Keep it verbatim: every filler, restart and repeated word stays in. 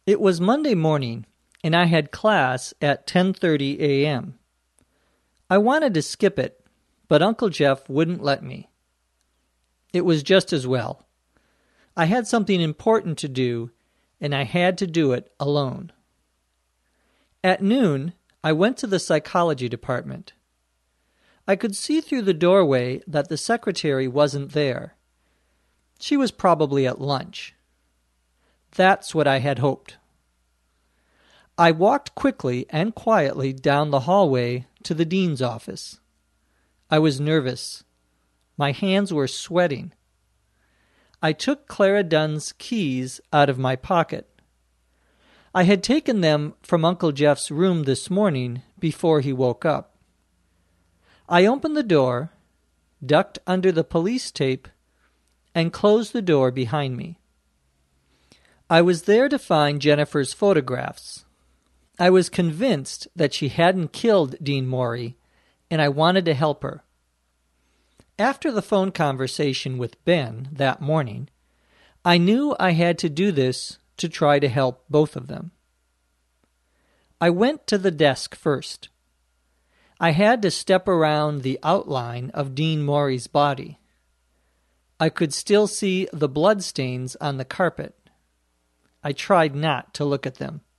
It was Monday morning, and I had class at ten thirty a.m. I wanted to skip it, but Uncle Jeff wouldn't let me. It was just as well. I had something important to do, and I had to do it alone. At noon, I went to the psychology department. I could see through the doorway that the secretary wasn't there. She was probably at lunch. That's what I had hoped. I walked quickly and quietly down the hallway to the dean's office. I was nervous. My hands were sweating. I took Clara Dunn's keys out of my pocket. I had taken them from Uncle Jeff's room this morning before he woke up. I opened the door, ducked under the police tape, and closed the door behind me. I was there to find Jennifer's photographs. I was convinced that she hadn't killed Dean Morey, and I wanted to help her. After the phone conversation with Ben that morning, I knew I had to do this to try to help both of them. I went to the desk first. I had to step around the outline of Dean Morey's body. I could still see the bloodstains on the carpet. I tried not to look at them.